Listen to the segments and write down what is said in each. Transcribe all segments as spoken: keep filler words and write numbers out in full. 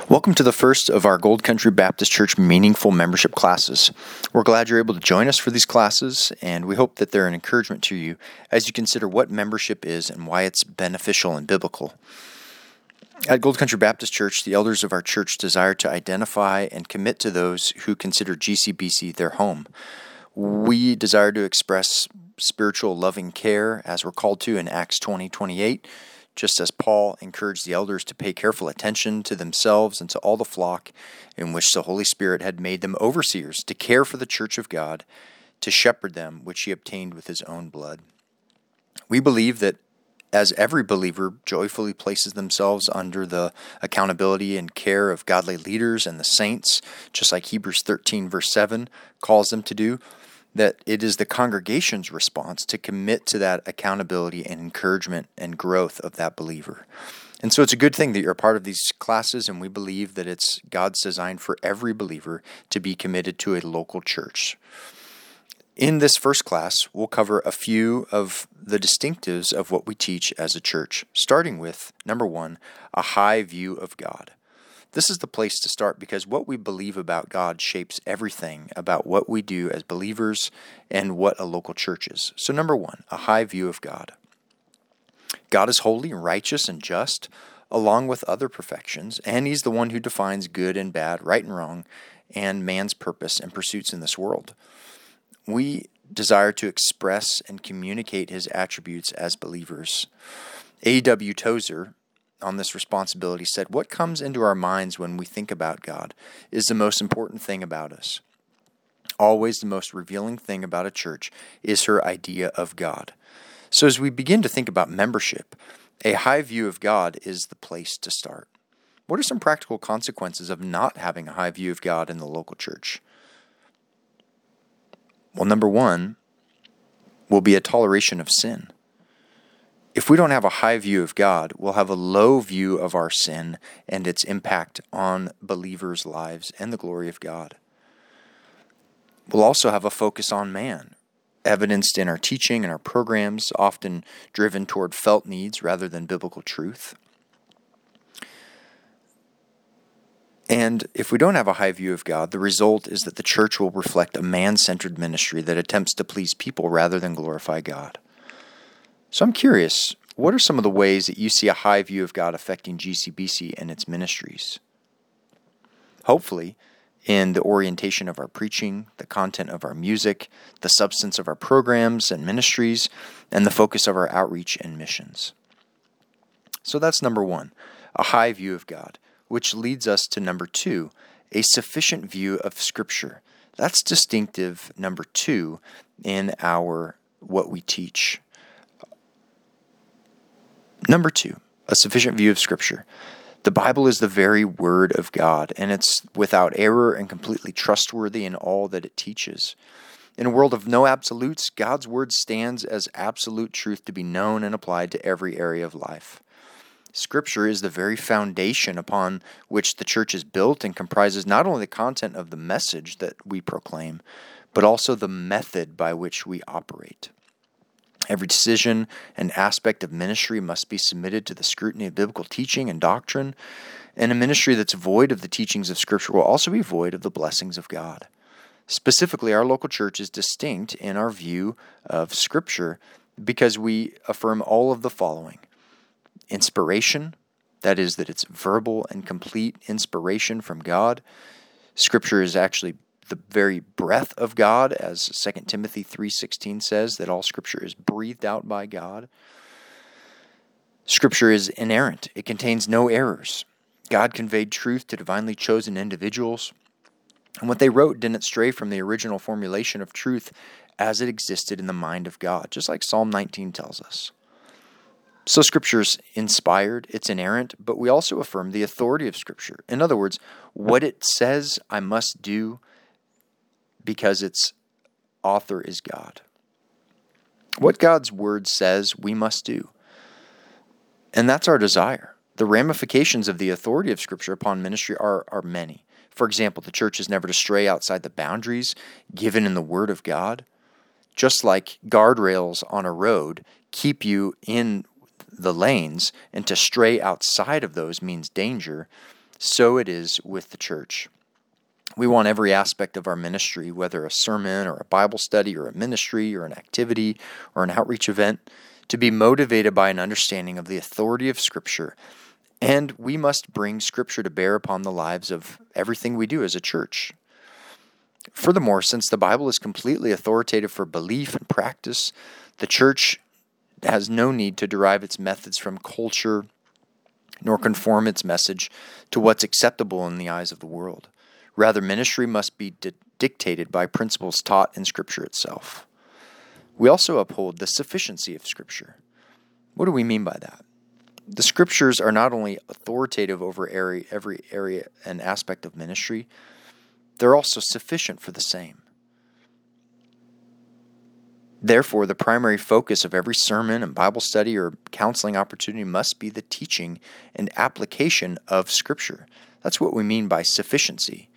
Welcome to the first of our Gold Country Baptist Church Meaningful Membership classes. We're glad you're able to join us for these classes, and we hope that they're an encouragement to you as you consider what membership is and why it's beneficial and biblical. At Gold Country Baptist Church, the elders of our church desire to identify and commit to those who consider G C B C their home. We desire to express spiritual loving care as we're called to in Acts twenty twenty-eight, just as Paul encouraged the elders to pay careful attention to themselves and to all the flock in which the Holy Spirit had made them overseers, to care for the church of God, to shepherd them, which he obtained with his own blood. We believe that as every believer joyfully places themselves under the accountability and care of godly leaders and the saints, just like Hebrews thirteen verse seven calls them to do, that it is the congregation's response to commit to that accountability and encouragement and growth of that believer. And so it's a good thing that you're a part of these classes, and we believe that it's God's design for every believer to be committed to a local church. In this first class, we'll cover a few of the distinctives of what we teach as a church, starting with, number one, a high view of God. This is the place to start because what we believe about God shapes everything about what we do as believers and what a local church is. So number one, a high view of God. God is holy, righteous, and just, along with other perfections, and he's the one who defines good and bad, right and wrong, and man's purpose and pursuits in this world. We desire to express and communicate his attributes as believers. A W Tozer, on this responsibility, said, "What comes into our minds when we think about God is the most important thing about us. Always the most revealing thing about a church is her idea of God." So as we begin to think about membership, a high view of God is the place to start. What are some practical consequences of not having a high view of God in the local church? Well, number one will be a toleration of sin. If we don't have a high view of God, we'll have a low view of our sin and its impact on believers' lives and the glory of God. We'll also have a focus on man, evidenced in our teaching and our programs, often driven toward felt needs rather than biblical truth. And if we don't have a high view of God, the result is that the church will reflect a man-centered ministry that attempts to please people rather than glorify God. So I'm curious, what are some of the ways that you see a high view of God affecting G C B C and its ministries? Hopefully, in the orientation of our preaching, the content of our music, the substance of our programs and ministries, and the focus of our outreach and missions. So that's number one, a high view of God, which leads us to number two, a sufficient view of Scripture. That's distinctive number two in our what we teach. Number two, a sufficient view of Scripture. The Bible is the very Word of God, and it's without error and completely trustworthy in all that it teaches. In a world of no absolutes, God's Word stands as absolute truth to be known and applied to every area of life. Scripture is the very foundation upon which the church is built and comprises not only the content of the message that we proclaim, but also the method by which we operate. Every decision and aspect of ministry must be submitted to the scrutiny of biblical teaching and doctrine, and a ministry that's void of the teachings of Scripture will also be void of the blessings of God. Specifically, our local church is distinct in our view of Scripture because we affirm all of the following. Inspiration, that is, that it's verbal and complete inspiration from God. Scripture is actually the very breath of God, as Second Timothy three sixteen says, that all Scripture is breathed out by God. Scripture is inerrant. It contains no errors. God conveyed truth to divinely chosen individuals, and what they wrote didn't stray from the original formulation of truth as it existed in the mind of God, just like Psalm nineteen tells us. So Scripture is inspired, it's inerrant, but we also affirm the authority of Scripture. In other words, what it says I must do because its author is God. What God's Word says we must do. And that's our desire. The ramifications of the authority of Scripture upon ministry are, are many. For example, the church is never to stray outside the boundaries given in the Word of God. Just like guardrails on a road keep you in the lanes, and to stray outside of those means danger, so it is with the church. We want every aspect of our ministry, whether a sermon or a Bible study or a ministry or an activity or an outreach event, to be motivated by an understanding of the authority of Scripture. And we must bring Scripture to bear upon the lives of everything we do as a church. Furthermore, since the Bible is completely authoritative for belief and practice, the church has no need to derive its methods from culture, nor conform its message to what's acceptable in the eyes of the world. Rather, ministry must be di- dictated by principles taught in Scripture itself. We also uphold the sufficiency of Scripture. What do we mean by that? The Scriptures are not only authoritative over area, every area and aspect of ministry, they're also sufficient for the same. Therefore, the primary focus of every sermon and Bible study or counseling opportunity must be the teaching and application of Scripture. That's what we mean by sufficiency.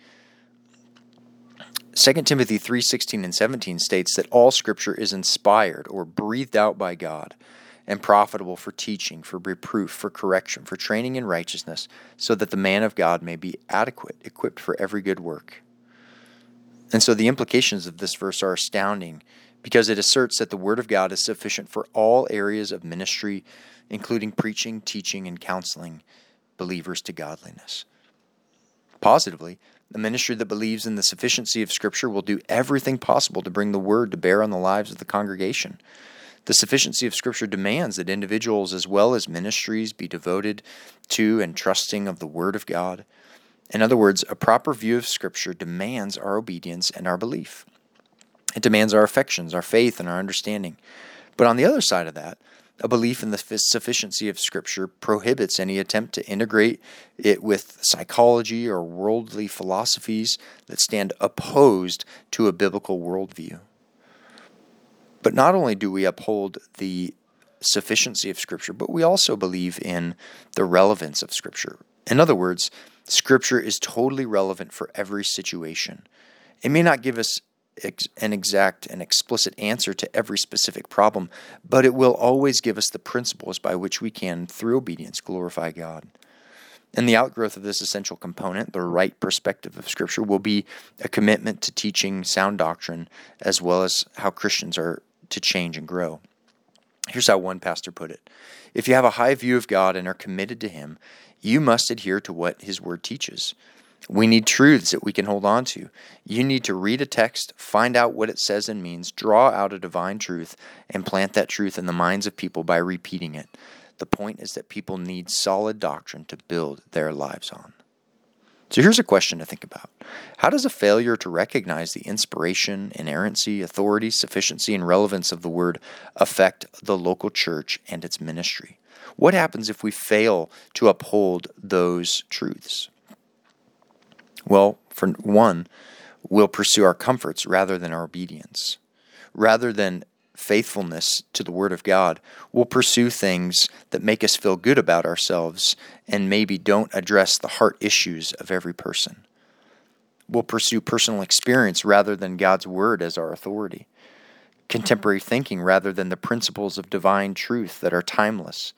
Second Timothy three sixteen and seventeen states that all Scripture is inspired or breathed out by God and profitable for teaching, for reproof, for correction, for training in righteousness, so that the man of God may be adequate, equipped for every good work. And so the implications of this verse are astounding, because it asserts that the Word of God is sufficient for all areas of ministry, including preaching, teaching, and counseling believers to godliness. Positively, a ministry that believes in the sufficiency of Scripture will do everything possible to bring the Word to bear on the lives of the congregation. The sufficiency of Scripture demands that individuals as well as ministries be devoted to and trusting of the Word of God. In other words, a proper view of Scripture demands our obedience and our belief. It demands our affections, our faith, and our understanding. But on the other side of that, a belief in the sufficiency of Scripture prohibits any attempt to integrate it with psychology or worldly philosophies that stand opposed to a biblical worldview. But not only do we uphold the sufficiency of Scripture, but we also believe in the relevance of Scripture. In other words, Scripture is totally relevant for every situation. It may not give us an exact and explicit answer to every specific problem, but it will always give us the principles by which we can, through obedience, glorify God. And the outgrowth of this essential component, the right perspective of Scripture, will be a commitment to teaching sound doctrine, as well as how Christians are to change and grow. Here's how one pastor put it: if you have a high view of God and are committed to Him, you must adhere to what His Word teaches. We need truths that we can hold on to. You need to read a text, find out what it says and means, draw out a divine truth, and plant that truth in the minds of people by repeating it. The point is that people need solid doctrine to build their lives on. So here's a question to think about. How does a failure to recognize the inspiration, inerrancy, authority, sufficiency, and relevance of the Word affect the local church and its ministry? What happens if we fail to uphold those truths? Well, for one, we'll pursue our comforts rather than our obedience. Rather than faithfulness to the Word of God, we'll pursue things that make us feel good about ourselves and maybe don't address the heart issues of every person. We'll pursue personal experience rather than God's Word as our authority. Contemporary thinking rather than the principles of divine truth that are timeless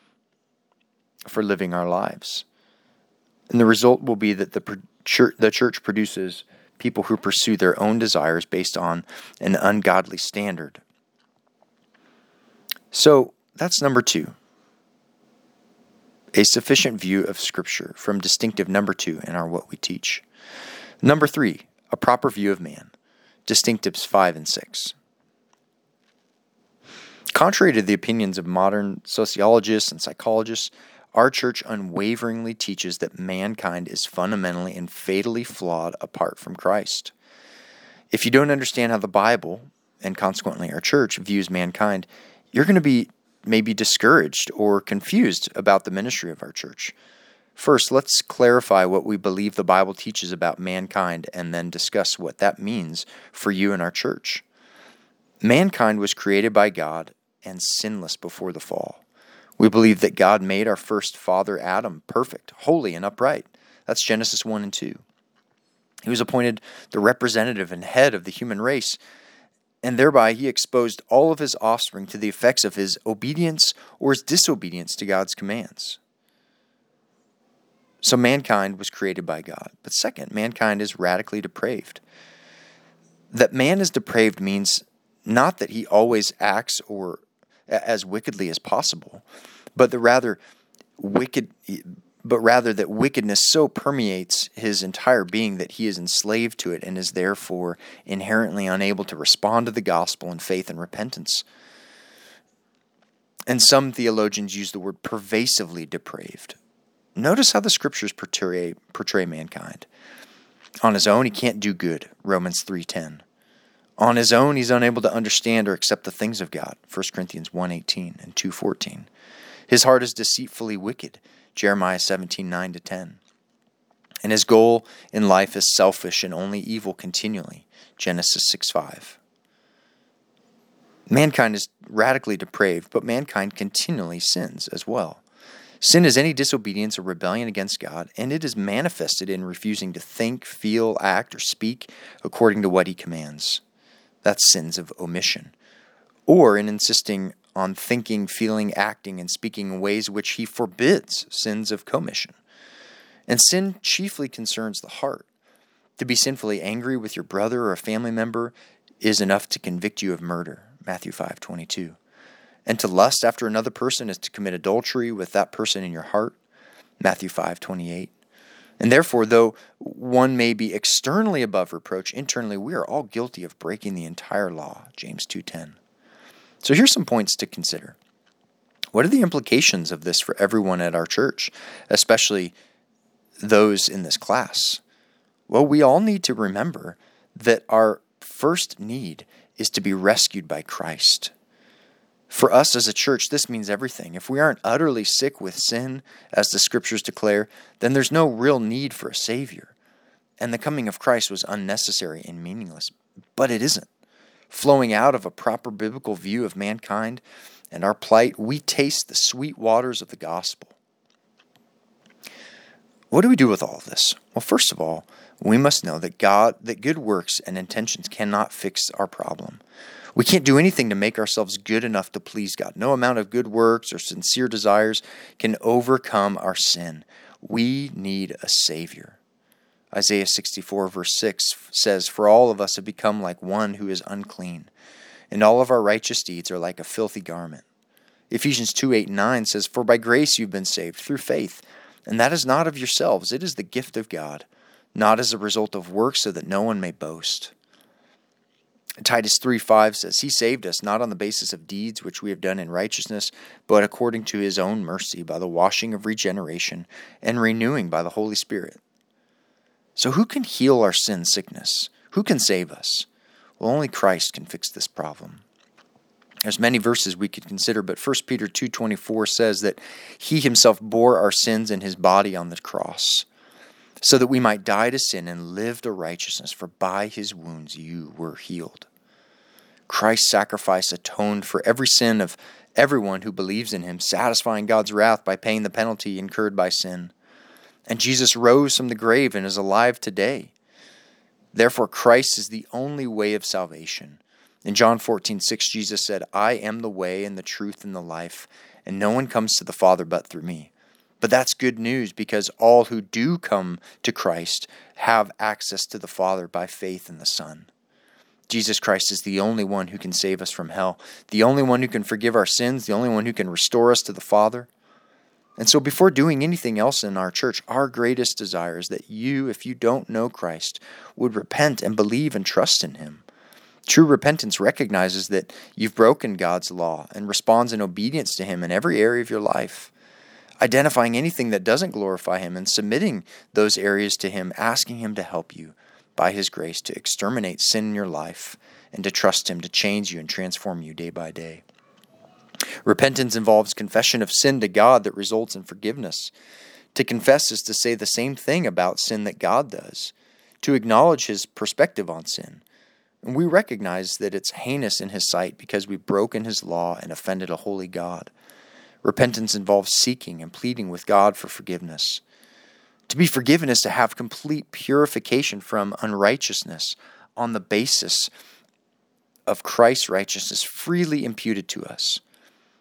for living our lives. And the result will be that the church, the church produces people who pursue their own desires based on an ungodly standard. So that's number two. A sufficient view of Scripture from distinctive number two in our What We Teach. Number three, a proper view of man. Distinctives five and six. Contrary to the opinions of modern sociologists and psychologists, our church unwaveringly teaches that mankind is fundamentally and fatally flawed apart from Christ. If you don't understand how the Bible, and consequently our church, views mankind, you're going to be maybe discouraged or confused about the ministry of our church. First, let's clarify what we believe the Bible teaches about mankind and then discuss what that means for you and our church. Mankind was created by God and sinless before the fall. We believe that God made our first father Adam perfect, holy, and upright. That's Genesis one and two. He was appointed the representative and head of the human race, and thereby he exposed all of his offspring to the effects of his obedience or his disobedience to God's commands. So mankind was created by God. But second, mankind is radically depraved. That man is depraved means not that he always acts or as wickedly as possible, but that rather wicked but rather that wickedness so permeates his entire being that he is enslaved to it and is therefore inherently unable to respond to the gospel in faith and repentance. And some theologians use the word pervasively depraved. Notice how the scriptures portray, portray mankind. On his own, he can't do good, Romans three ten. On his own, he's unable to understand or accept the things of God, First Corinthians one eighteen and two fourteen. His heart is deceitfully wicked, Jeremiah seventeen nine to ten. And his goal in life is selfish and only evil continually, Genesis six five. Mankind is radically depraved, but mankind continually sins as well. Sin is any disobedience or rebellion against God, and it is manifested in refusing to think, feel, act, or speak according to what he commands. That's sins of omission. Or in insisting on thinking, feeling, acting, and speaking in ways which he forbids, sins of commission. And sin chiefly concerns the heart. To be sinfully angry with your brother or a family member is enough to convict you of murder, Matthew five twenty-two. And to lust after another person is to commit adultery with that person in your heart, Matthew five twenty-eight. And therefore, though one may be externally above reproach, internally we are all guilty of breaking the entire law, James two ten. So here's some points to consider. What are the implications of this for everyone at our church, especially those in this class? Well, we all need to remember that our first need is to be rescued by Christ. For us as a church, this means everything. If we aren't utterly sick with sin, as the scriptures declare, then there's no real need for a Savior. And the coming of Christ was unnecessary and meaningless. But it isn't. Flowing out of a proper biblical view of mankind and our plight, we taste the sweet waters of the gospel. What do we do with all of this? Well, first of all, we must know that God, that good works and intentions cannot fix our problem. We can't do anything to make ourselves good enough to please God. No amount of good works or sincere desires can overcome our sin. We need a Savior. Isaiah sixty-four verse six says, "For all of us have become like one who is unclean, and all of our righteous deeds are like a filthy garment." Ephesians two eight and nine says, "For by grace you've been saved through faith, and that is not of yourselves, it is the gift of God, not as a result of works so that no one may boast." Titus three five says, "He saved us not on the basis of deeds which we have done in righteousness, but according to his own mercy by the washing of regeneration and renewing by the Holy Spirit." So who can heal our sin sickness? Who can save us? Well, only Christ can fix this problem. There's many verses we could consider, but First Peter two twenty-four says that he himself bore our sins in his body on the cross, so that we might die to sin and live to righteousness, for by his wounds you were healed. Christ's sacrifice atoned for every sin of everyone who believes in him, satisfying God's wrath by paying the penalty incurred by sin. And Jesus rose from the grave and is alive today. Therefore, Christ is the only way of salvation. In John fourteen six, Jesus said, "I am the way and the truth and the life, and no one comes to the Father but through me." But that's good news, because all who do come to Christ have access to the Father by faith in the Son. Jesus Christ is the only one who can save us from hell, the only one who can forgive our sins, the only one who can restore us to the Father. And so before doing anything else in our church, our greatest desire is that you, if you don't know Christ, would repent and believe and trust in him. True repentance recognizes that you've broken God's law and responds in obedience to him in every area of your life, identifying anything that doesn't glorify him and submitting those areas to him, asking him to help you by his grace to exterminate sin in your life and to trust him to change you and transform you day by day. Repentance involves confession of sin to God that results in forgiveness. To confess is to say the same thing about sin that God does, to acknowledge his perspective on sin. And we recognize that it's heinous in his sight because we've broken his law and offended a holy God. Repentance involves seeking and pleading with God for forgiveness. To be forgiven is to have complete purification from unrighteousness on the basis of Christ's righteousness freely imputed to us.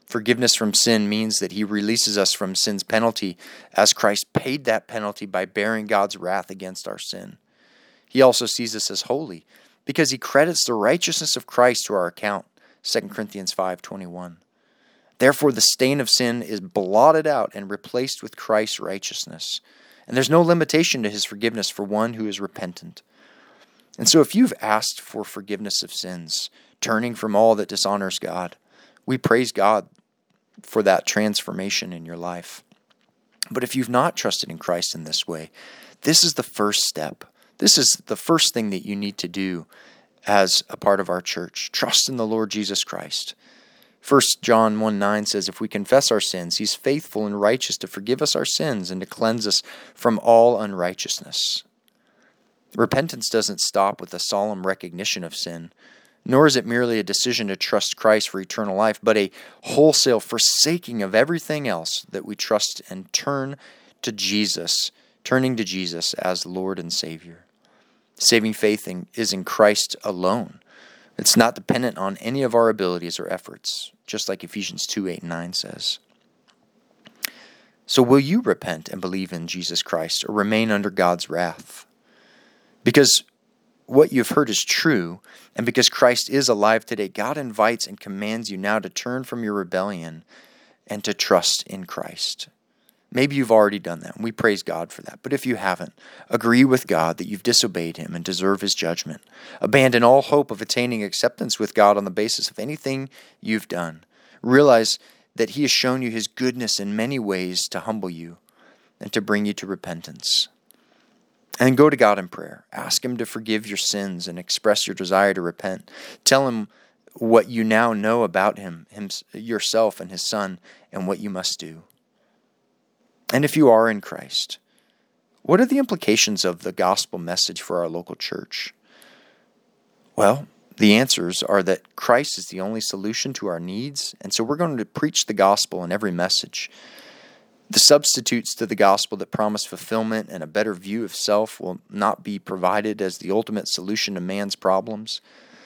Forgiveness from sin means that he releases us from sin's penalty as Christ paid that penalty by bearing God's wrath against our sin. He also sees us as holy because he credits the righteousness of Christ to our account, Second Corinthians five twenty-one. Therefore, the stain of sin is blotted out and replaced with Christ's righteousness. And there's no limitation to his forgiveness for one who is repentant. And so if you've asked for forgiveness of sins, turning from all that dishonors God, we praise God for that transformation in your life. But if you've not trusted in Christ in this way, this is the first step. This is the first thing that you need to do as a part of our church. Trust in the Lord Jesus Christ. First John one nine says, if we confess our sins, he's faithful and righteous to forgive us our sins and to cleanse us from all unrighteousness. Repentance doesn't stop with a solemn recognition of sin, nor is it merely a decision to trust Christ for eternal life, but a wholesale forsaking of everything else that we trust and turn to Jesus, turning to Jesus as Lord and Savior. Saving faith in, is in Christ alone. It's not dependent on any of our abilities or efforts, just like Ephesians two eight and nine says. So will you repent and believe in Jesus Christ or remain under God's wrath? Because what you've heard is true, and because Christ is alive today, God invites and commands you now to turn from your rebellion and to trust in Christ. Maybe you've already done that, and we praise God for that. But if you haven't, agree with God that you've disobeyed him and deserve his judgment. Abandon all hope of attaining acceptance with God on the basis of anything you've done. Realize that he has shown you his goodness in many ways to humble you and to bring you to repentance. And go to God in prayer. Ask him to forgive your sins and express your desire to repent. Tell him what you now know about him, him yourself and his Son, and what you must do. And if you are in Christ, what are the implications of the gospel message for our local church? Well, the answers are that Christ is the only solution to our needs, and so we're going to preach the gospel in every message. The substitutes to the gospel that promise fulfillment and a better view of self will not be provided as the ultimate solution to man's problems.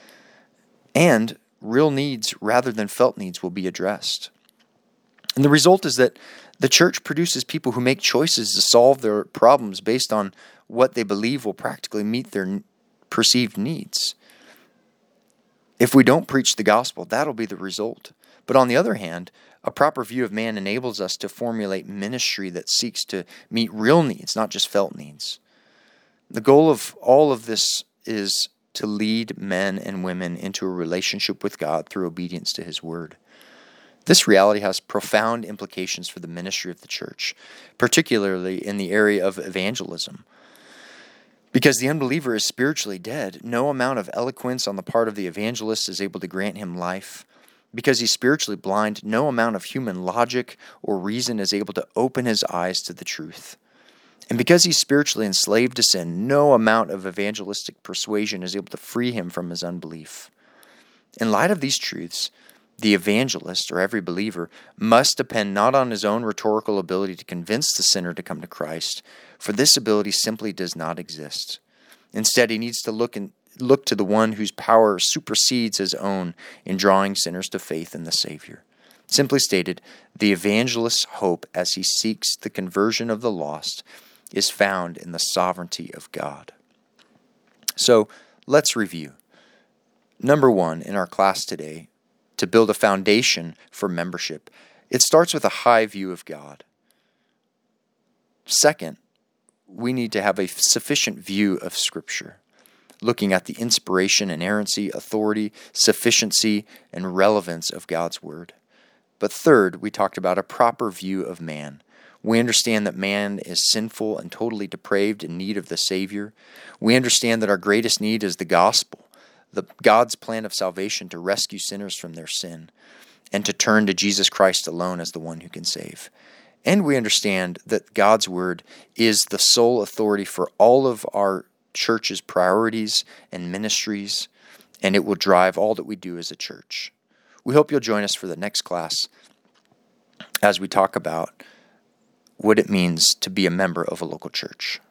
And real needs rather than felt needs will be addressed. And the result is that the church produces people who make choices to solve their problems based on what they believe will practically meet their perceived needs. If we don't preach the gospel, that'll be the result. But on the other hand, a proper view of man enables us to formulate ministry that seeks to meet real needs, not just felt needs. The goal of all of this is to lead men and women into a relationship with God through obedience to his word. This reality has profound implications for the ministry of the church, particularly in the area of evangelism. Because the unbeliever is spiritually dead, no amount of eloquence on the part of the evangelist is able to grant him life. Because he's spiritually blind, no amount of human logic or reason is able to open his eyes to the truth. And because he's spiritually enslaved to sin, no amount of evangelistic persuasion is able to free him from his unbelief. In light of these truths, the evangelist, or every believer, must depend not on his own rhetorical ability to convince the sinner to come to Christ, for this ability simply does not exist. Instead, he needs to look in, look to the one whose power supersedes his own in drawing sinners to faith in the Savior. Simply stated, the evangelist's hope as he seeks the conversion of the lost is found in the sovereignty of God. So, let's review. Number one, in our class today, to build a foundation for membership, it starts with a high view of God. Second, we need to have a sufficient view of Scripture, looking at the inspiration, inerrancy, authority, sufficiency, and relevance of God's Word. But third, we talked about a proper view of man. We understand that man is sinful and totally depraved in need of the Savior. We understand that our greatest need is the gospel, the God's plan of salvation to rescue sinners from their sin and to turn to Jesus Christ alone as the one who can save. And we understand that God's Word is the sole authority for all of our church's priorities and ministries, and it will drive all that we do as a church. We hope you'll join us for the next class as we talk about what it means to be a member of a local church.